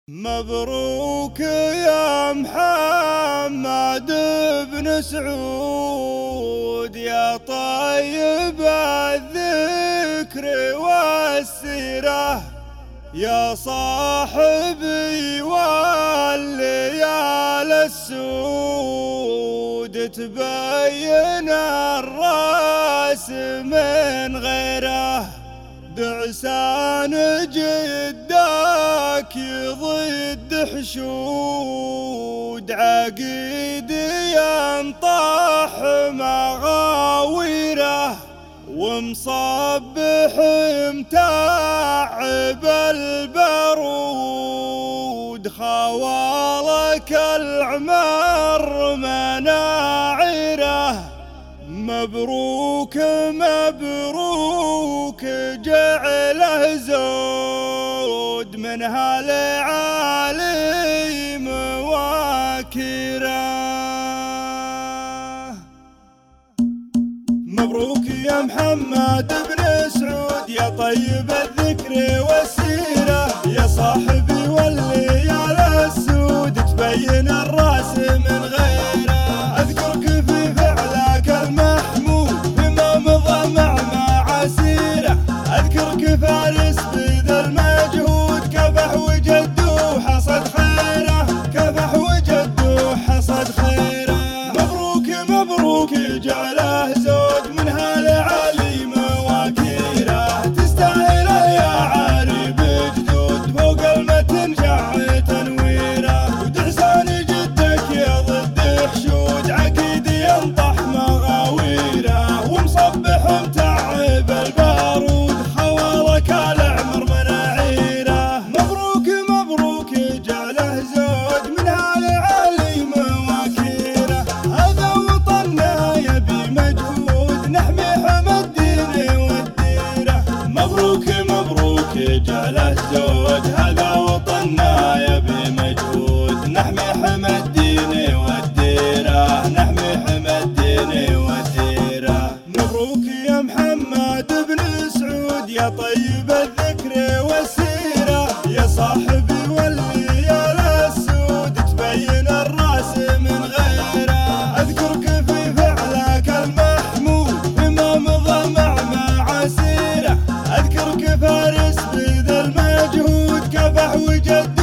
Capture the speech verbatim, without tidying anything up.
مبروك يا محمد بن سعود، يا طيب الذكر والسيرة، يا صاحبي والليال السود، تبين الراس من غيره، دعسان جداك ضد حشود، عقيدي ينطح مغاويره، ومصبح متعب البرود، خوالك العمر مناعره. مبروك مبروك جعله زود من هالعالي مواكره. مبروك يا محمد بن سعود، يا طيب الذكر والسيرة، يا صاحبي والليال السود، تبين الراس من غيره. أذكرك في فعلك المحمود بما مضى مع معاسيره، أذكرك فارس بذا المجهود، كفح وجد وحصد خيره، كفح وجد وحصد خيره. مبروك مبروك جعله زود من هالعالي مواكيره، تستاهل يا عاري بجدود، فوق المتن شع تنويره، ودعسان جدك يا ضد حشود، عقيدي ينطح مغاويره، ومصبح متعب البارود، خوالك العمر مناعيره. مبروك مبروك جعله زود من هالعالي مواكيره، هذا وطننا يبي مجهود، نحمي حمى الدين والديره. مبروك مبروك جعله زود، هذا وطننا يبي مجهود، نحمي حمى الدين والديره، نحمي حمى الدين والديره. مبروك يا محمد بن سعود، يا طيب الذكر والسيره، يا صاحبي والليال السود، تبين الراس من غيره. اذكرك في فعلك المحمود بما مضى مع معاسيره، اذكرك فارس بذا المجهود، كفح وجد